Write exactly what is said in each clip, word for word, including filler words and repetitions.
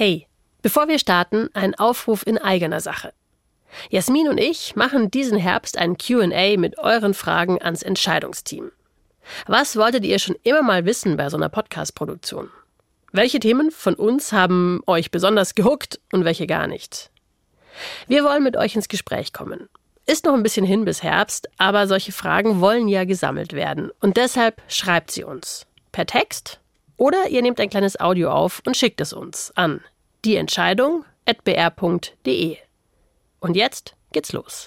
Hey, bevor wir starten, ein Aufruf in eigener Sache. Jasmin und ich machen diesen Herbst ein Q and A mit euren Fragen ans Entscheidungsteam. Was wolltet ihr schon immer mal wissen bei so einer Podcast-Produktion? Welche Themen von uns haben euch besonders gehuckt und welche gar nicht? Wir wollen mit euch ins Gespräch kommen. Ist noch ein bisschen hin bis Herbst, aber solche Fragen wollen ja gesammelt werden. Und deshalb schreibt sie uns. Per Text oder ihr nehmt ein kleines Audio auf und schickt es uns an dieentscheidung at b r punkt d e. Und jetzt geht's los.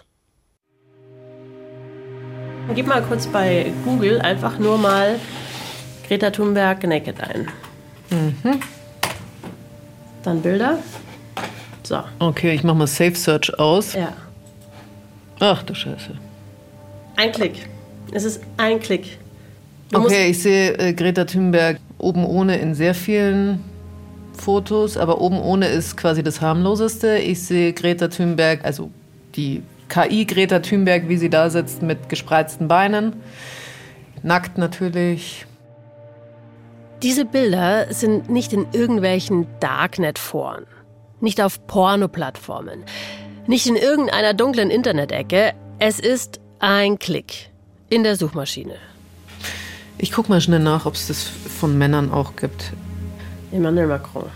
Gib mal kurz bei Google einfach nur mal Greta Thunberg Naked ein. Mhm. Dann Bilder. So. Okay, ich mache mal Safe Search aus. Ja. Ach du Scheiße. Ein Klick. Es ist ein Klick. Du okay, ich sehe äh, Greta Thunberg oben ohne in sehr vielen Fotos, aber oben ohne ist quasi das harmloseste. Ich sehe Greta Thunberg, also die K I Greta Thunberg, wie sie da sitzt mit gespreizten Beinen. Nackt natürlich. Diese Bilder sind nicht in irgendwelchen Darknet-Foren, nicht auf Porno-Plattformen, nicht in irgendeiner dunklen Internet-Ecke. Es ist ein Klick in der Suchmaschine. Ich guck mal schnell nach, ob es das von Männern auch gibt. Emmanuel Macron.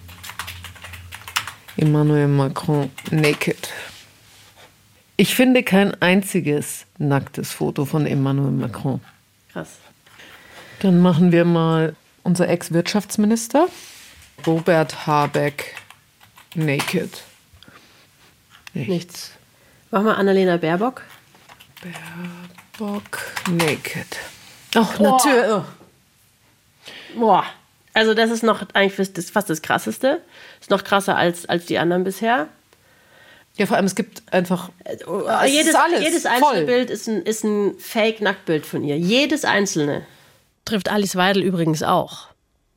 Emmanuel Macron naked. Ich finde kein einziges nacktes Foto von Emmanuel Macron. Krass. Dann machen wir mal unser Ex-Wirtschaftsminister, Robert Habeck, naked. Nichts. Nichts. Mach mal Annalena Baerbock. Baerbock, naked. Ach, natürlich. Boah. Also das ist noch eigentlich das, fast das Krasseste. Ist noch krasser als, als die anderen bisher. Ja, vor allem, es gibt einfach... Es jedes, ist alles jedes einzelne voll. Bild ist ein, ist ein Fake-Nacktbild von ihr. Jedes einzelne. Trifft Alice Weidel übrigens auch.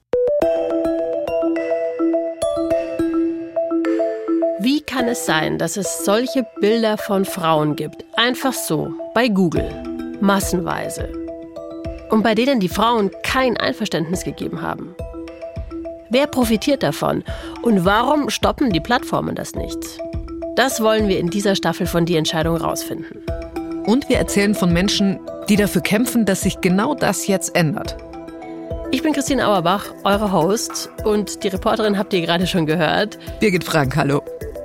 Wie kann es sein, dass es solche Bilder von Frauen gibt? Einfach so, bei Google. Massenweise. Und bei denen die Frauen kein Einverständnis gegeben haben. Wer profitiert davon? Und warum stoppen die Plattformen das nicht? Das wollen wir in dieser Staffel von Die Entscheidung rausfinden. Und wir erzählen von Menschen, die dafür kämpfen, dass sich genau das jetzt ändert. Ich bin Christine Auerbach, eure Host. Und die Reporterin habt ihr gerade schon gehört. Birgit Frank, hallo.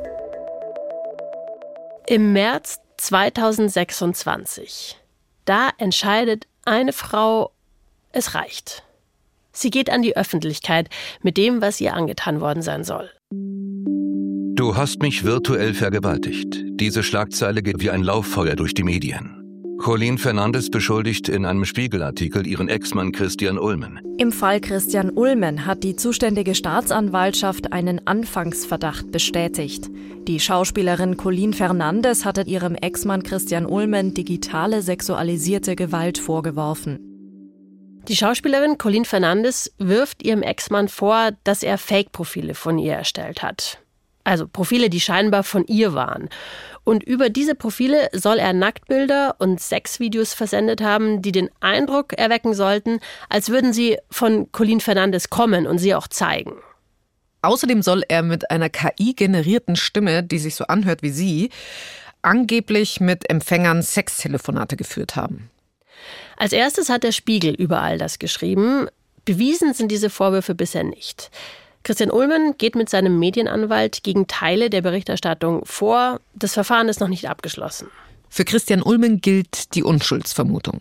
Im März zweitausendsechsundzwanzig. Da entscheidet eine Frau, es reicht. Sie geht an die Öffentlichkeit mit dem, was ihr angetan worden sein soll. Du hast mich virtuell vergewaltigt. Diese Schlagzeile geht wie ein Lauffeuer durch die Medien. Colleen Fernandes beschuldigt in einem Spiegelartikel ihren Ex-Mann Christian Ulmen. Im Fall Christian Ulmen hat die zuständige Staatsanwaltschaft einen Anfangsverdacht bestätigt. Die Schauspielerin Colleen Fernandes hatte ihrem Ex-Mann Christian Ulmen digitale sexualisierte Gewalt vorgeworfen. Die Schauspielerin Colleen Fernandes wirft ihrem Ex-Mann vor, dass er Fake-Profile von ihr erstellt hat. Also Profile, die scheinbar von ihr waren. Und über diese Profile soll er Nacktbilder und Sexvideos versendet haben, die den Eindruck erwecken sollten, als würden sie von Colleen Fernandes kommen und sie auch zeigen. Außerdem soll er mit einer K I-generierten Stimme, die sich so anhört wie sie, angeblich mit Empfängern Sextelefonate geführt haben. Als erstes hat der Spiegel über all das geschrieben. Bewiesen sind diese Vorwürfe bisher nicht. Christian Ulmen geht mit seinem Medienanwalt gegen Teile der Berichterstattung vor. Das Verfahren ist noch nicht abgeschlossen. Für Christian Ulmen gilt die Unschuldsvermutung.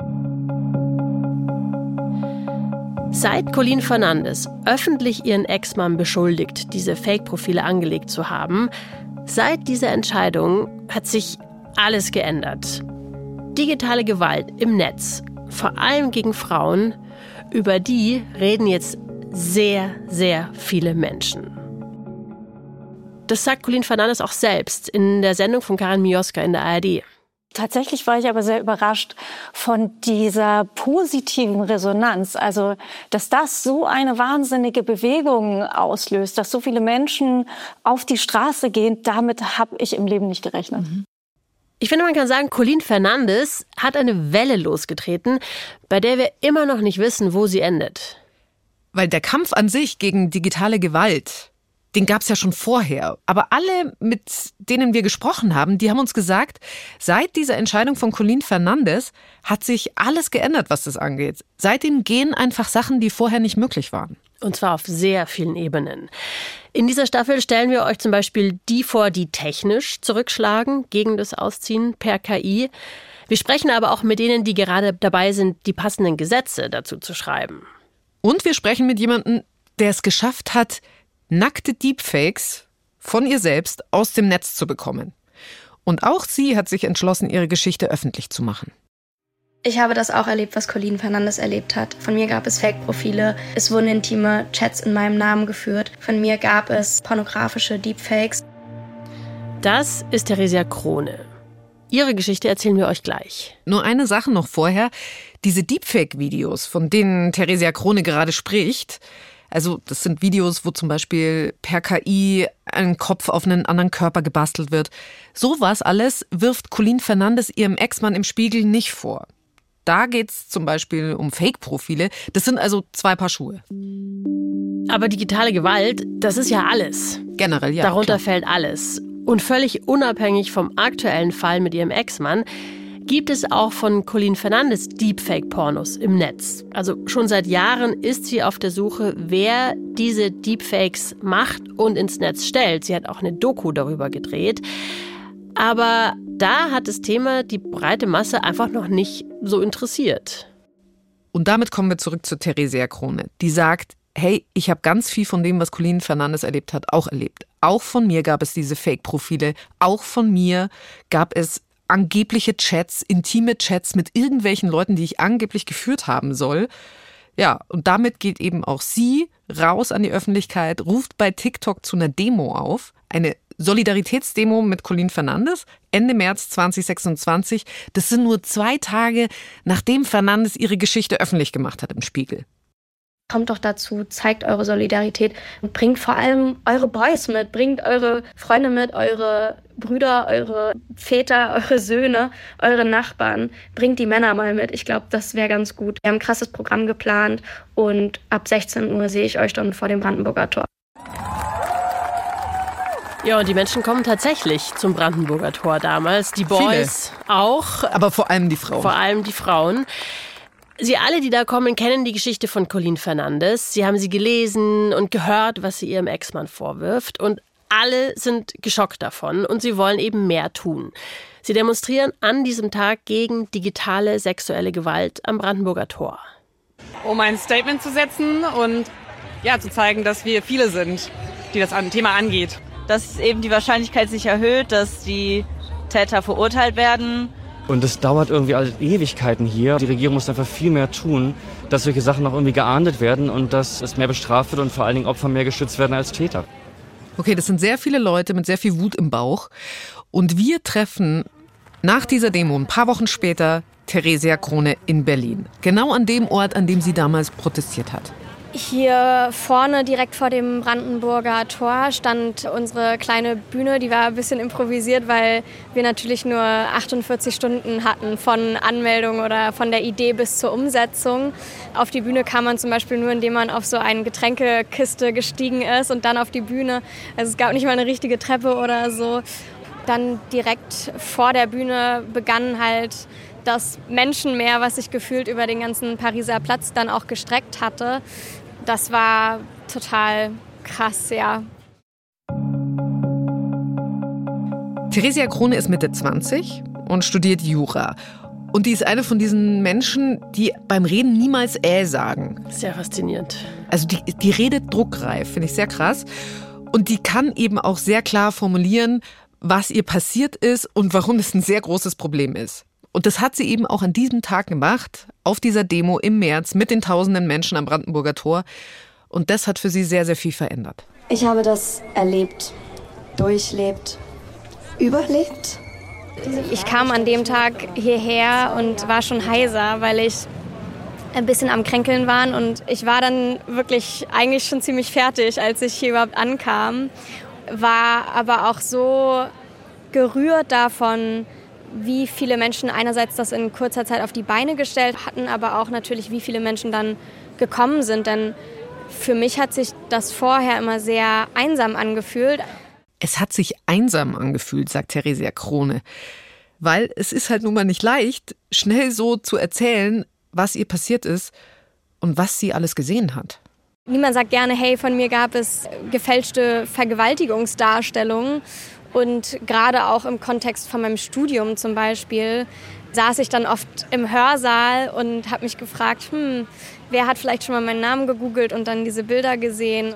Seit Colleen Fernandes öffentlich ihren Ex-Mann beschuldigt, diese Fake-Profile angelegt zu haben, seit dieser Entscheidung hat sich alles geändert. Digitale Gewalt im Netz, vor allem gegen Frauen, über die reden jetzt sehr, sehr viele Menschen. Das sagt Colleen Fernandes auch selbst in der Sendung von Karin Mioska in der A R D. Tatsächlich war ich aber sehr überrascht von dieser positiven Resonanz. Also, dass das so eine wahnsinnige Bewegung auslöst, dass so viele Menschen auf die Straße gehen, damit habe ich im Leben nicht gerechnet. Mhm. Ich finde, man kann sagen, Colleen Fernandes hat eine Welle losgetreten, bei der wir immer noch nicht wissen, wo sie endet. Weil der Kampf an sich gegen digitale Gewalt, den gab es ja schon vorher. Aber alle, mit denen wir gesprochen haben, die haben uns gesagt, seit dieser Entscheidung von Colleen Fernandes hat sich alles geändert, was das angeht. Seitdem gehen einfach Sachen, die vorher nicht möglich waren. Und zwar auf sehr vielen Ebenen. In dieser Staffel stellen wir euch zum Beispiel die vor, die technisch zurückschlagen gegen das Ausziehen per K I. Wir sprechen aber auch mit denen, die gerade dabei sind, die passenden Gesetze dazu zu schreiben. Und wir sprechen mit jemandem, der es geschafft hat, nackte Deepfakes von ihr selbst aus dem Netz zu bekommen. Und auch sie hat sich entschlossen, ihre Geschichte öffentlich zu machen. Ich habe das auch erlebt, was Colleen Fernandes erlebt hat. Von mir gab es Fake-Profile, es wurden intime Chats in meinem Namen geführt. Von mir gab es pornografische Deepfakes. Das ist Theresia Krone. Ihre Geschichte erzählen wir euch gleich. Nur eine Sache noch vorher. Diese Deepfake-Videos, von denen Theresia Krone gerade spricht, also das sind Videos, wo zum Beispiel per K I ein Kopf auf einen anderen Körper gebastelt wird. Sowas alles wirft Colleen Fernandes ihrem Ex-Mann im Spiegel nicht vor. Da geht's zum Beispiel um Fake-Profile. Das sind also zwei Paar Schuhe. Aber digitale Gewalt, das ist ja alles. Generell, ja. Darunter klar. fällt alles. Und völlig unabhängig vom aktuellen Fall mit ihrem Ex-Mann gibt es auch von Colleen Fernandes Deepfake-Pornos im Netz. Also schon seit Jahren ist sie auf der Suche, wer diese Deepfakes macht und ins Netz stellt. Sie hat auch eine Doku darüber gedreht. Aber da hat das Thema die breite Masse einfach noch nicht so interessiert. Und damit kommen wir zurück zu Theresia Krone, die sagt, hey, ich habe ganz viel von dem, was Colleen Fernandes erlebt hat, auch erlebt. Auch von mir gab es diese Fake-Profile. Auch von mir gab es angebliche Chats, intime Chats mit irgendwelchen Leuten, die ich angeblich geführt haben soll. Ja, und damit geht eben auch sie raus an die Öffentlichkeit, ruft bei TikTok zu einer Demo auf. Eine Solidaritätsdemo mit Colleen Fernandes, Ende März zwanzig sechsundzwanzig. Das sind nur zwei Tage, nachdem Fernandes ihre Geschichte öffentlich gemacht hat im Spiegel. Kommt doch dazu, zeigt eure Solidarität und bringt vor allem eure Boys mit, bringt eure Freunde mit, eure Brüder, eure Väter, eure Söhne, eure Nachbarn. Bringt die Männer mal mit. Ich glaube, das wäre ganz gut. Wir haben ein krasses Programm geplant und ab sechzehn Uhr sehe ich euch dann vor dem Brandenburger Tor. Ja, und die Menschen kommen tatsächlich zum Brandenburger Tor damals. Die Boys Viele. auch. Aber vor allem die Frauen. Vor allem die Frauen. Sie alle, die da kommen, kennen die Geschichte von Colleen Fernandes. Sie haben sie gelesen und gehört, was sie ihrem Ex-Mann vorwirft. Und alle sind geschockt davon und sie wollen eben mehr tun. Sie demonstrieren an diesem Tag gegen digitale sexuelle Gewalt am Brandenburger Tor. Um ein Statement zu setzen und ja, zu zeigen, dass wir viele sind, die das Thema angeht. Dass eben die Wahrscheinlichkeit sich erhöht, dass die Täter verurteilt werden. Und es dauert irgendwie alle Ewigkeiten hier. Die Regierung muss einfach viel mehr tun, dass solche Sachen auch irgendwie geahndet werden und dass es mehr bestraft wird und vor allen Dingen Opfer mehr geschützt werden als Täter. Okay, das sind sehr viele Leute mit sehr viel Wut im Bauch. Und wir treffen nach dieser Demo ein paar Wochen später Theresia Krone in Berlin. Genau an dem Ort, an dem sie damals protestiert hat. Hier vorne, direkt vor dem Brandenburger Tor, stand unsere kleine Bühne. Die war ein bisschen improvisiert, weil wir natürlich nur achtundvierzig Stunden hatten von Anmeldung oder von der Idee bis zur Umsetzung. Auf die Bühne kam man zum Beispiel nur, indem man auf so eine Getränkekiste gestiegen ist und dann auf die Bühne. Also es gab nicht mal eine richtige Treppe oder so. Dann direkt vor der Bühne begann halt das Menschenmeer, was sich gefühlt über den ganzen Pariser Platz dann auch gestreckt hatte. Das war total krass, ja. Theresia Krone ist Mitte zwanzig und studiert Jura. Und die ist eine von diesen Menschen, die beim Reden niemals äh sagen. Sehr faszinierend. Also die, die redet druckreif, finde ich sehr krass. Und die kann eben auch sehr klar formulieren, was ihr passiert ist und warum es ein sehr großes Problem ist. Und das hat sie eben auch an diesem Tag gemacht, auf dieser Demo im März mit den tausenden Menschen am Brandenburger Tor. Und das hat für sie sehr, sehr viel verändert. Ich habe das erlebt, durchlebt, überlebt. Ich kam an dem Tag hierher und war schon heiser, weil ich ein bisschen am Kränkeln war. Und ich war dann wirklich eigentlich schon ziemlich fertig, als ich hier überhaupt ankam. War aber auch so gerührt davon, wie viele Menschen einerseits das in kurzer Zeit auf die Beine gestellt hatten, aber auch natürlich, wie viele Menschen dann gekommen sind. Denn Für mich hat sich das vorher immer sehr einsam angefühlt. Es hat sich einsam angefühlt, sagt Theresia Krone. Weil es ist halt nun mal nicht leicht, schnell so zu erzählen, was ihr passiert ist und was sie alles gesehen hat. Niemand sagt gerne, hey, von mir gab es gefälschte Vergewaltigungsdarstellungen. Und gerade auch im Kontext von meinem Studium zum Beispiel saß ich dann oft im Hörsaal und habe mich gefragt, hm, wer hat vielleicht schon mal meinen Namen gegoogelt und dann diese Bilder gesehen.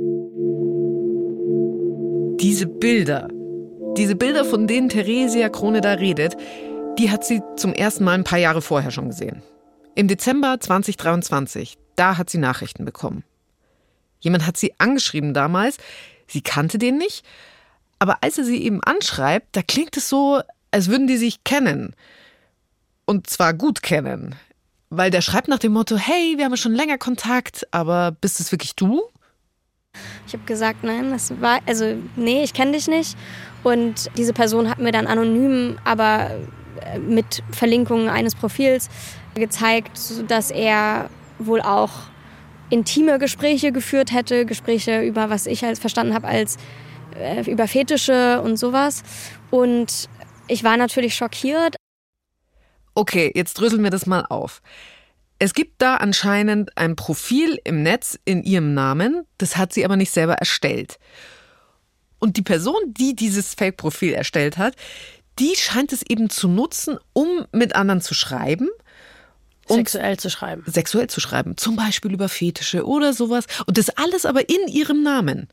Diese Bilder, diese Bilder, von denen Theresia Krone da redet, die hat sie zum ersten Mal ein paar Jahre vorher schon gesehen. Im Dezember zwanzig dreiundzwanzig, da hat sie Nachrichten bekommen. Jemand hat sie angeschrieben damals, sie kannte den nicht, aber als er sie eben anschreibt, da klingt es so, als würden die sich kennen. Und zwar gut kennen. Weil der schreibt nach dem Motto, hey, wir haben schon länger Kontakt, aber bist es wirklich du? Ich habe gesagt, nein, das war, also nee, ich kenne dich nicht. Und diese Person hat mir dann anonym, aber mit Verlinkungen eines Profils gezeigt, dass er wohl auch intime Gespräche geführt hätte, Gespräche über, was ich als verstanden habe als über Fetische und sowas. Und ich war natürlich schockiert. Okay, jetzt dröseln wir das mal auf. Es gibt da anscheinend ein Profil im Netz in ihrem Namen, das hat sie aber nicht selber erstellt. Und die Person, die dieses Fake-Profil erstellt hat, die scheint es eben zu nutzen, um mit anderen zu schreiben. Sexuell zu schreiben. Sexuell zu schreiben, zum Beispiel über Fetische oder sowas. Und das alles aber in ihrem Namen.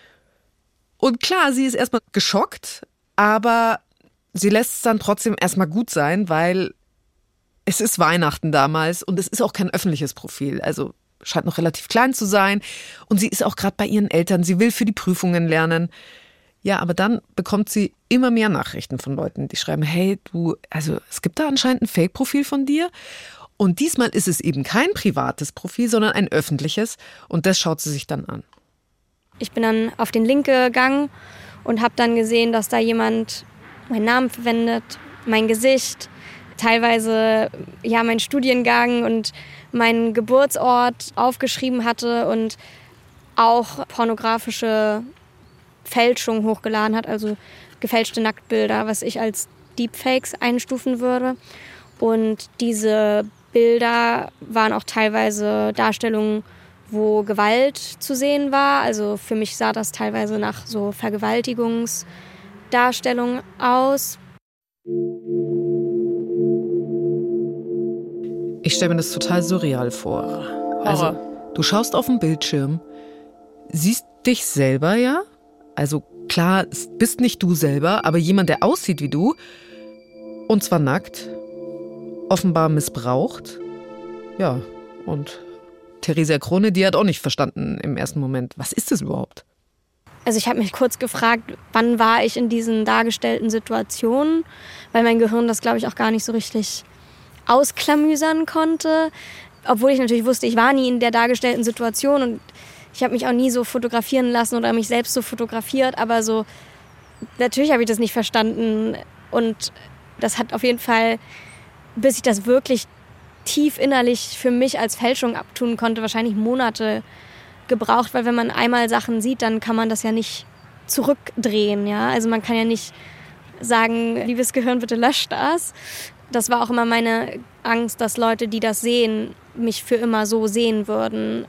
Und klar, sie ist erstmal geschockt, aber sie lässt es dann trotzdem erstmal gut sein, weil es ist Weihnachten damals und es ist auch kein öffentliches Profil. Also scheint noch relativ klein zu sein. Und sie ist auch gerade bei ihren Eltern. Sie will für die Prüfungen lernen. Ja, aber dann bekommt sie immer mehr Nachrichten von Leuten, die schreiben, hey, du, also es gibt da anscheinend ein Fake-Profil von dir. Und diesmal ist es eben kein privates Profil, sondern ein öffentliches. Und das schaut sie sich dann an. Ich bin dann auf den Link gegangen und habe dann gesehen, dass da jemand meinen Namen verwendet, mein Gesicht, teilweise ja meinen Studiengang und meinen Geburtsort aufgeschrieben hatte und auch pornografische Fälschung hochgeladen hat, also gefälschte Nacktbilder, was ich als Deepfakes einstufen würde. Und diese Bilder waren auch teilweise Darstellungen, wo Gewalt zu sehen war. Also für mich sah das teilweise nach so Vergewaltigungsdarstellungen aus. Ich stelle mir das total surreal vor. Also, du schaust auf den Bildschirm, siehst dich selber, ja? Also klar, es bist nicht du selber, aber jemand, der aussieht wie du. Und zwar nackt, offenbar missbraucht. Ja, und Theresia Krone, die hat auch nicht verstanden im ersten Moment, was ist das überhaupt? Also ich habe mich kurz gefragt, wann war ich in diesen dargestellten Situationen, weil mein Gehirn das, glaube ich, auch gar nicht so richtig ausklamüsern konnte. Obwohl ich natürlich wusste, ich war nie in der dargestellten Situation und ich habe mich auch nie so fotografieren lassen oder mich selbst so fotografiert, aber so, natürlich habe ich das nicht verstanden und das hat auf jeden Fall, bis ich das wirklich tief innerlich für mich als Fälschung abtun konnte, wahrscheinlich Monate gebraucht, weil wenn man einmal Sachen sieht, dann kann man das ja nicht zurückdrehen, ja, also man kann ja nicht sagen, liebes Gehirn, bitte lösch das. Das war auch immer meine Angst, dass Leute, die das sehen, mich für immer so sehen würden.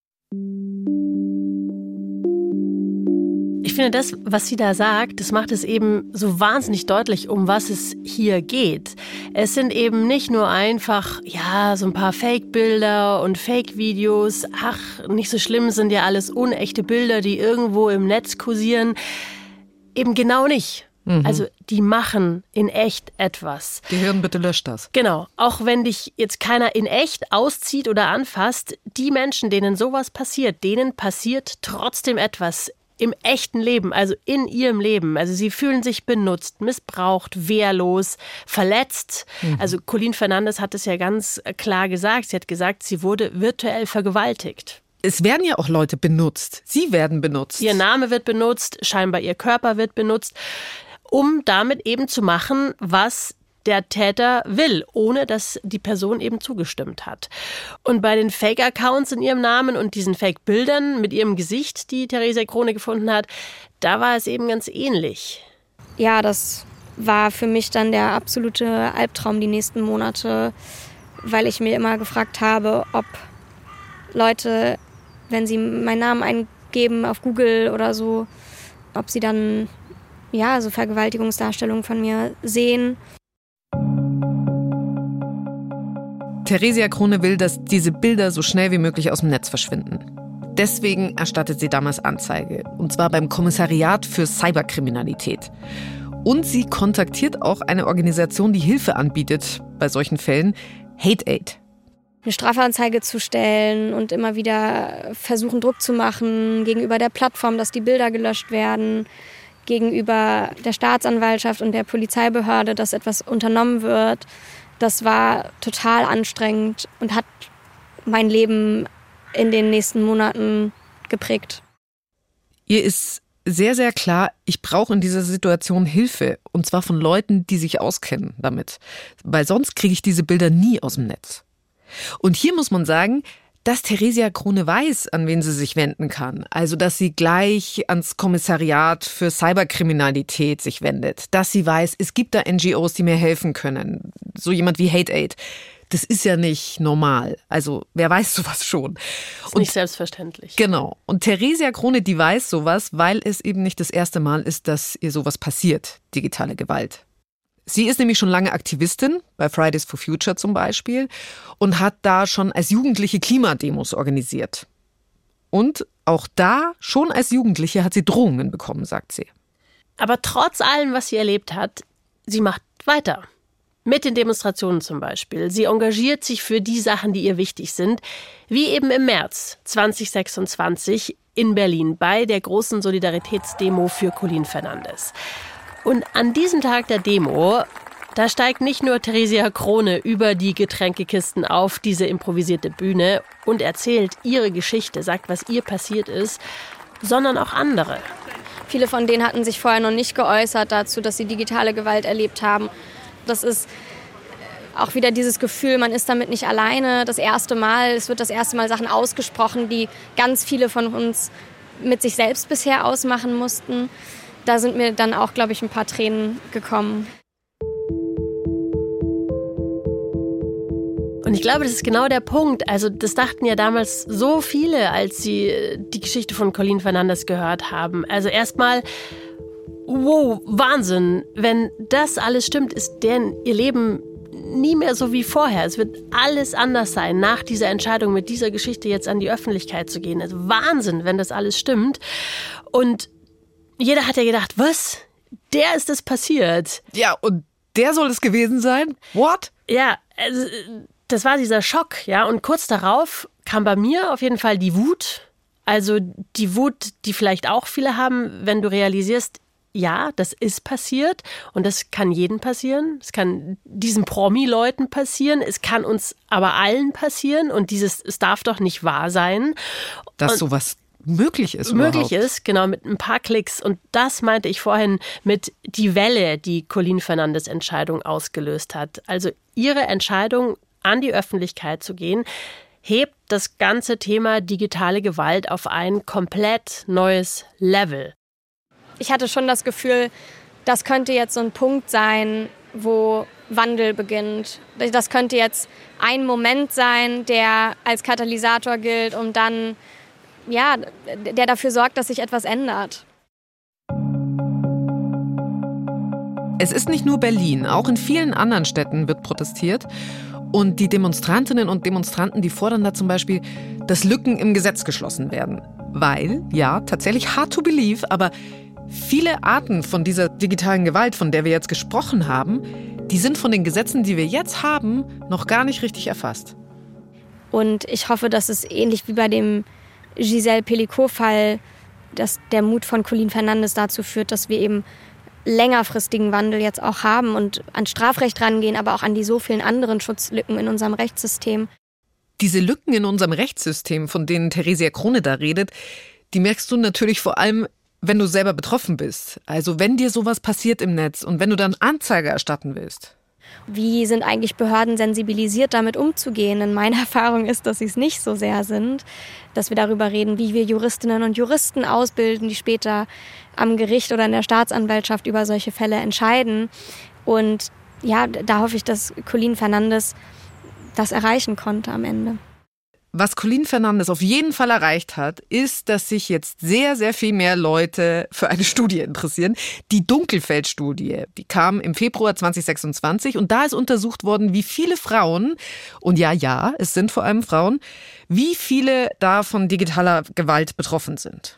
Ich finde, das, was sie da sagt, das macht es eben so wahnsinnig deutlich, um was es hier geht. Es sind eben nicht nur einfach, ja, so ein paar Fake-Bilder und Fake-Videos. Ach, nicht so schlimm, sind ja alles unechte Bilder, die irgendwo im Netz kursieren. Eben genau nicht. Mhm. Also die machen in echt etwas. Gehirn, bitte löscht das. Genau. Auch wenn dich jetzt keiner in echt auszieht oder anfasst, die Menschen, denen sowas passiert, denen passiert trotzdem etwas im echten Leben, also in ihrem Leben. Also sie fühlen sich benutzt, missbraucht, wehrlos, verletzt. Mhm. Also Colleen Fernandes hat es ja ganz klar gesagt. Sie hat gesagt, sie wurde virtuell vergewaltigt. Es werden ja auch Leute benutzt. Sie werden benutzt. Ihr Name wird benutzt, scheinbar ihr Körper wird benutzt, um damit eben zu machen, was der Täter will, ohne dass die Person eben zugestimmt hat. Und bei den Fake-Accounts in ihrem Namen und diesen Fake-Bildern mit ihrem Gesicht, die Theresia Krone gefunden hat, da war es eben ganz ähnlich. Ja, das war für mich dann der absolute Albtraum die nächsten Monate, weil ich mir immer gefragt habe, ob Leute, wenn sie meinen Namen eingeben auf Google oder so, ob sie dann ja so Vergewaltigungsdarstellungen von mir sehen. Theresia Krone will, dass diese Bilder so schnell wie möglich aus dem Netz verschwinden. Deswegen erstattet sie damals Anzeige. Und zwar beim Kommissariat für Cyberkriminalität. Und sie kontaktiert auch eine Organisation, die Hilfe anbietet bei solchen Fällen, Hate Aid. Eine Strafanzeige zu stellen und immer wieder versuchen, Druck zu machen gegenüber der Plattform, dass die Bilder gelöscht werden, gegenüber der Staatsanwaltschaft und der Polizeibehörde, dass etwas unternommen wird. Das war total anstrengend und hat mein Leben in den nächsten Monaten geprägt. Ihr ist sehr, sehr klar, ich brauche in dieser Situation Hilfe. Und zwar von Leuten, die sich auskennen damit. Weil sonst kriege ich diese Bilder nie aus dem Netz. Und hier muss man sagen, dass Theresia Krone weiß, an wen sie sich wenden kann. Also, dass sie gleich ans Kommissariat für Cyberkriminalität sich wendet. Dass sie weiß, es gibt da N G Os, die mir helfen können. So jemand wie Hate Aid. Das ist ja nicht normal. Also, wer weiß sowas schon? Das ist nicht selbstverständlich. Genau. Und Theresia Krone, die weiß sowas, weil es eben nicht das erste Mal ist, dass ihr sowas passiert. Digitale Gewalt. Sie ist nämlich schon lange Aktivistin, bei Fridays for Future zum Beispiel, und hat da schon als Jugendliche Klimademos organisiert. Und auch da, schon als Jugendliche, hat sie Drohungen bekommen, sagt sie. Aber trotz allem, was sie erlebt hat, sie macht weiter. Mit den Demonstrationen zum Beispiel. Sie engagiert sich für die Sachen, die ihr wichtig sind, wie eben im März zwanzig sechsundzwanzig in Berlin bei der großen Solidaritätsdemo für Colin Fernandes. Und an diesem Tag der Demo, da steigt nicht nur Theresia Krone über die Getränkekisten auf diese improvisierte Bühne und erzählt ihre Geschichte, sagt, was ihr passiert ist, sondern auch andere. Viele von denen hatten sich vorher noch nicht geäußert dazu, dass sie digitale Gewalt erlebt haben. Das ist auch wieder dieses Gefühl, man ist damit nicht alleine. Das erste Mal, es wird das erste Mal Sachen ausgesprochen, die ganz viele von uns mit sich selbst bisher ausmachen mussten. Da sind mir dann auch, glaube ich, ein paar Tränen gekommen. Und ich glaube, das ist genau der Punkt. Also das dachten ja damals so viele, als sie die Geschichte von Colin Fernandes gehört haben. Also erstmal, wow, Wahnsinn. Wenn das alles stimmt, ist deren ihr Leben nie mehr so wie vorher. Es wird alles anders sein nach dieser Entscheidung, mit dieser Geschichte jetzt an die Öffentlichkeit zu gehen. Also Wahnsinn, wenn das alles stimmt. Und jeder hat ja gedacht, was? Der ist es passiert. Ja, und der soll es gewesen sein? What? Ja, also, das war dieser Schock, ja. Und kurz darauf kam bei mir auf jeden Fall die Wut. Also die Wut, die vielleicht auch viele haben, wenn du realisierst, ja, das ist passiert und das kann jedem passieren. Es kann diesen Promi-Leuten passieren, es kann uns aber allen passieren und dieses, es darf doch nicht wahr sein. Dass und sowas möglich ist Möglich überhaupt. ist, genau, mit ein paar Klicks. Und das meinte ich vorhin mit die Welle, die Colin Fernandes Entscheidung ausgelöst hat. Also ihre Entscheidung, an die Öffentlichkeit zu gehen, hebt das ganze Thema digitale Gewalt auf ein komplett neues Level. Ich hatte schon das Gefühl, das könnte jetzt so ein Punkt sein, wo Wandel beginnt. Das könnte jetzt ein Moment sein, der als Katalysator gilt, um dann ja, der dafür sorgt, dass sich etwas ändert. Es ist nicht nur Berlin, auch in vielen anderen Städten wird protestiert. Und die Demonstrantinnen und Demonstranten, die fordern da zum Beispiel, dass Lücken im Gesetz geschlossen werden. Weil, ja, tatsächlich hard to believe, aber viele Arten von dieser digitalen Gewalt, von der wir jetzt gesprochen haben, die sind von den Gesetzen, die wir jetzt haben, noch gar nicht richtig erfasst. Und ich hoffe, dass es ähnlich wie bei dem Giselle Pelicot-Fall, dass der Mut von Colin Fernandes dazu führt, dass wir eben längerfristigen Wandel jetzt auch haben und an Strafrecht rangehen, aber auch an die so vielen anderen Schutzlücken in unserem Rechtssystem. Diese Lücken in unserem Rechtssystem, von denen Theresia Krone da redet, die merkst du natürlich vor allem, wenn du selber betroffen bist. Also wenn dir sowas passiert im Netz und wenn du dann Anzeige erstatten willst. Wie sind eigentlich Behörden sensibilisiert, damit umzugehen? Denn meine Erfahrung ist, dass sie es nicht so sehr sind. Dass wir darüber reden, wie wir Juristinnen und Juristen ausbilden, die später am Gericht oder in der Staatsanwaltschaft über solche Fälle entscheiden. Und ja, da hoffe ich, dass Colleen Fernandes das erreichen konnte am Ende. Was Colleen Fernandes auf jeden Fall erreicht hat, ist, dass sich jetzt sehr, sehr viel mehr Leute für eine Studie interessieren. Die Dunkelfeld-Studie, die kam im Februar zwanzig sechsundzwanzig und da ist untersucht worden, wie viele Frauen, und ja, ja, es sind vor allem Frauen, wie viele da von digitaler Gewalt betroffen sind.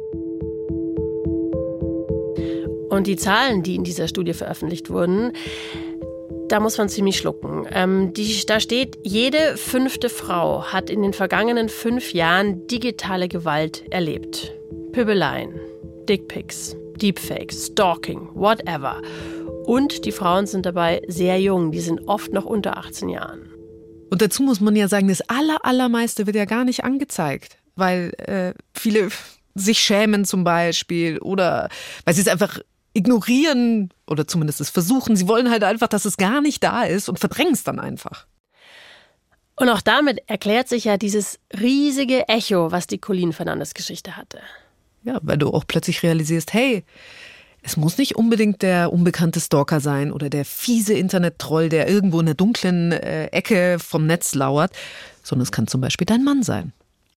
Und die Zahlen, die in dieser Studie veröffentlicht wurden, da muss man ziemlich schlucken. Ähm, die, da steht, jede fünfte Frau hat in den vergangenen fünf Jahren digitale Gewalt erlebt. Pöbeleien, Dickpics, Deepfakes, Stalking, whatever. Und die Frauen sind dabei sehr jung, die sind oft noch unter achtzehn Jahren. Und dazu muss man ja sagen, das aller, allermeiste wird ja gar nicht angezeigt, weil äh, viele sich schämen zum Beispiel oder weil sie es einfach ignorieren oder zumindest es versuchen. Sie wollen halt einfach, dass es gar nicht da ist und verdrängen es dann einfach. Und auch damit erklärt sich ja dieses riesige Echo, was die Colleen Fernandes Geschichte hatte. Ja, weil du auch plötzlich realisierst, hey, es muss nicht unbedingt der unbekannte Stalker sein oder der fiese Internet-Troll, der irgendwo in der dunklen äh, Ecke vom Netz lauert, sondern es kann zum Beispiel dein Mann sein.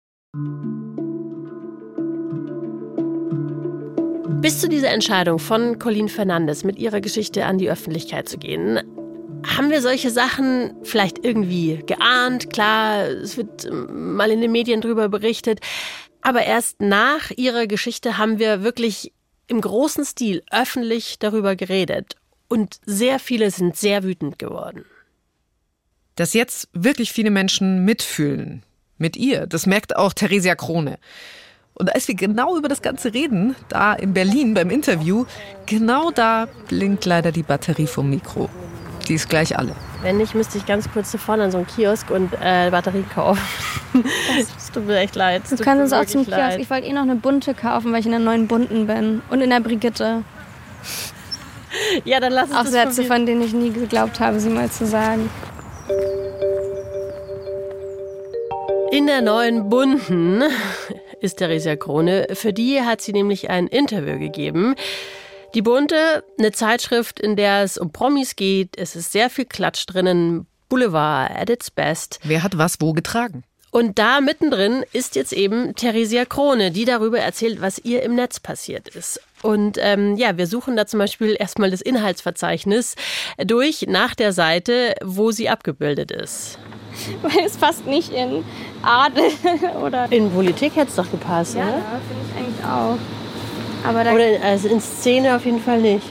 Bis zu dieser Entscheidung von Colleen Fernandes, mit ihrer Geschichte an die Öffentlichkeit zu gehen, haben wir solche Sachen vielleicht irgendwie geahnt. Klar, es wird mal in den Medien drüber berichtet. Aber erst nach ihrer Geschichte haben wir wirklich im großen Stil öffentlich darüber geredet. Und sehr viele sind sehr wütend geworden. Dass jetzt wirklich viele Menschen mitfühlen mit ihr, das merkt auch Theresia Krone. Und als wir genau über das Ganze reden, da in Berlin beim Interview, genau da blinkt leider die Batterie vom Mikro. Die ist gleich alle. Wenn nicht, müsste ich ganz kurz hier vorne an so einen Kiosk und äh, Batterien kaufen. Es tut mir echt leid. Du kannst uns auch zum Kiosk. Leid. Ich wollte eh noch eine bunte kaufen, weil ich in der neuen bunten bin. Und in der Brigitte. Ja, dann lass uns auch das Sätze, probieren. von denen ich nie geglaubt habe, sie mal zu sagen. In der neuen bunten ist Theresia Krone. Für die hat sie nämlich ein Interview gegeben. Die Bunte, eine Zeitschrift, in der es um Promis geht. Es ist sehr viel Klatsch drinnen. Boulevard at its best. Wer hat was wo getragen? Und da mittendrin ist jetzt eben Theresia Krone, die darüber erzählt, was ihr im Netz passiert ist. Und ähm, ja, wir suchen da zum Beispiel erstmal das Inhaltsverzeichnis durch nach der Seite, wo sie abgebildet ist. Weil es passt nicht in Adel oder... In Politik hätte es doch gepasst, ja, oder? Ja, finde ich eigentlich auch. Aber da oder also in Szene auf jeden Fall nicht.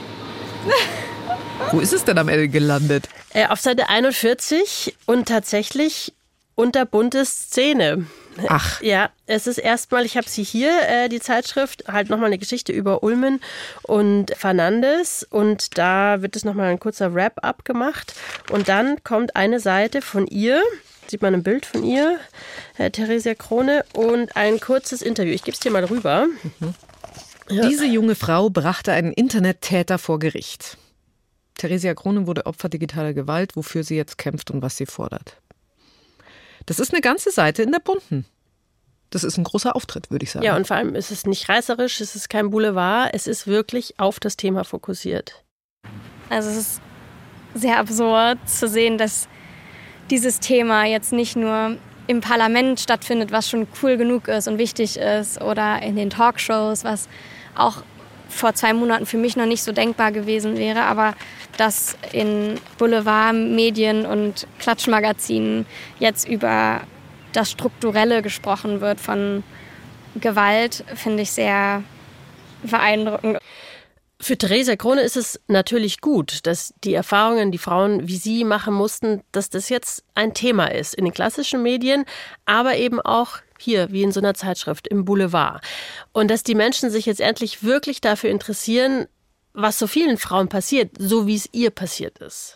Wo ist es denn am Ende gelandet? Äh, auf Seite einundvierzig und tatsächlich unter bunte Szene. Ach. Ja, es ist erstmal, ich habe sie hier, äh, die Zeitschrift, halt nochmal eine Geschichte über Ulmen und Fernandes. Und da wird es nochmal ein kurzer Wrap-up gemacht. Und dann kommt eine Seite von ihr, sieht man ein Bild von ihr, äh, Theresia Krone, und ein kurzes Interview. Ich gebe es dir mal rüber. Mhm. Ja. Diese junge Frau brachte einen Internettäter vor Gericht. Theresia Krone wurde Opfer digitaler Gewalt, wofür sie jetzt kämpft und was sie fordert. Das ist eine ganze Seite in der Bunten. Das ist ein großer Auftritt, würde ich sagen. Ja, und vor allem ist es nicht reißerisch, es ist kein Boulevard, es ist wirklich auf das Thema fokussiert. Also es ist sehr absurd zu sehen, dass dieses Thema jetzt nicht nur im Parlament stattfindet, was schon cool genug ist und wichtig ist, oder in den Talkshows, was auch vor zwei Monaten für mich noch nicht so denkbar gewesen wäre, aber dass in Boulevardmedien und Klatschmagazinen jetzt über das Strukturelle gesprochen wird von Gewalt, finde ich sehr beeindruckend. Für Theresia Krone ist es natürlich gut, dass die Erfahrungen, die Frauen wie sie machen mussten, dass das jetzt ein Thema ist in den klassischen Medien, aber eben auch hier, wie in so einer Zeitschrift, im Boulevard. Und dass die Menschen sich jetzt endlich wirklich dafür interessieren, was so vielen Frauen passiert, so wie es ihr passiert ist.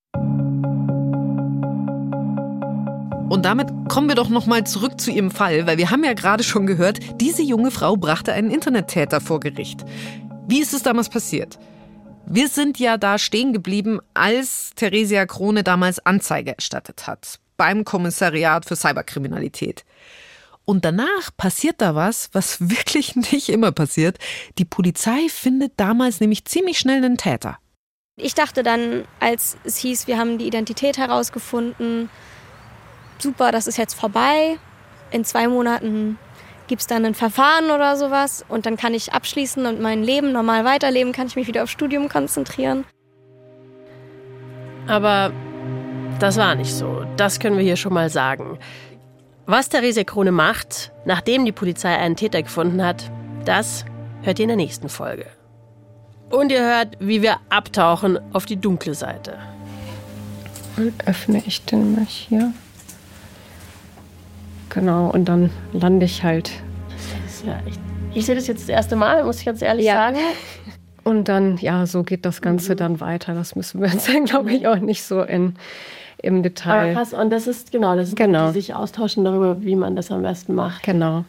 Und damit kommen wir doch noch mal zurück zu ihrem Fall, weil wir haben ja gerade schon gehört, diese junge Frau brachte einen Internettäter vor Gericht. Wie ist es damals passiert? Wir sind ja da stehen geblieben, als Theresia Crone damals Anzeige erstattet hat beim Kommissariat für Cyberkriminalität. Und danach passiert da was, was wirklich nicht immer passiert. Die Polizei findet damals nämlich ziemlich schnell einen Täter. Ich dachte dann, als es hieß, wir haben die Identität herausgefunden, super, das ist jetzt vorbei. In zwei Monaten gibt es dann ein Verfahren oder sowas und dann kann ich abschließen und mein Leben normal weiterleben, kann ich mich wieder aufs Studium konzentrieren. Aber das war nicht so. Das können wir hier schon mal sagen. Was Theresia Crone macht, nachdem die Polizei einen Täter gefunden hat, das hört ihr in der nächsten Folge. Und ihr hört, wie wir abtauchen auf die dunkle Seite. Und öffne ich den mal hier. Genau, und dann lande ich halt. Das ist ja echt, ich sehe das jetzt das erste Mal, muss ich ganz ehrlich ja. sagen. Und dann, ja, so geht das Ganze mhm. dann weiter. Das müssen wir jetzt, glaube ich, auch nicht so in, im Detail. Aber krass, und das ist, genau, das ist, genau. die sich austauschen darüber, wie man das am besten macht. Genau.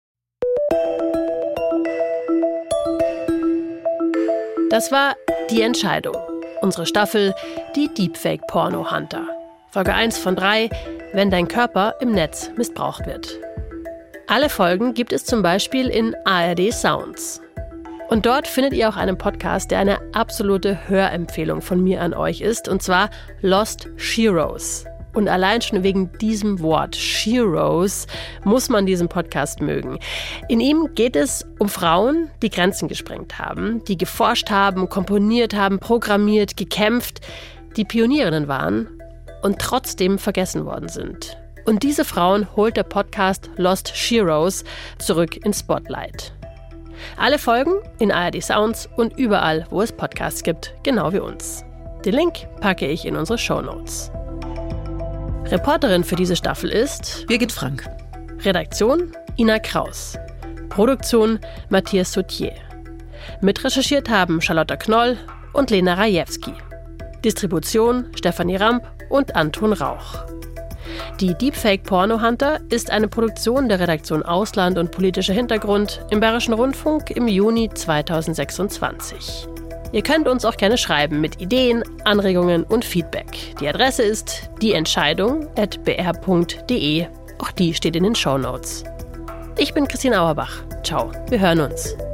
Das war Die Entscheidung, unsere Staffel Die Deepfake Porno Hunter. Folge eins von drei, wenn dein Körper im Netz missbraucht wird. Alle Folgen gibt es zum Beispiel in A R D Sounds. Und dort findet ihr auch einen Podcast, der eine absolute Hörempfehlung von mir an euch ist, und zwar Lost Sheroes. Und allein schon wegen diesem Wort Sheroes muss man diesen Podcast mögen. In ihm geht es um Frauen, die Grenzen gesprengt haben, die geforscht haben, komponiert haben, programmiert, gekämpft, die Pionierinnen waren und trotzdem vergessen worden sind. Und diese Frauen holt der Podcast Lost Sheroes zurück ins Spotlight. Alle Folgen in A R D Sounds und überall, wo es Podcasts gibt, genau wie uns. Den Link packe ich in unsere Shownotes. Reporterin für diese Staffel ist Birgit Frank. Redaktion Ina Kraus. Produktion Matthias Sautier. Mitrecherchiert haben Charlotta Knoll und Lena Rajewski. Distribution Stefanie Ramp und Anton Rauch. Die Deepfake Porno Hunter ist eine Produktion der Redaktion Ausland und politischer Hintergrund im Bayerischen Rundfunk im Juni zweitausendsechsundzwanzig. Ihr könnt uns auch gerne schreiben mit Ideen, Anregungen und Feedback. Die Adresse ist dieentscheidung at b r punkt d e. Auch die steht in den Shownotes. Ich bin Christine Auerbach. Ciao, wir hören uns.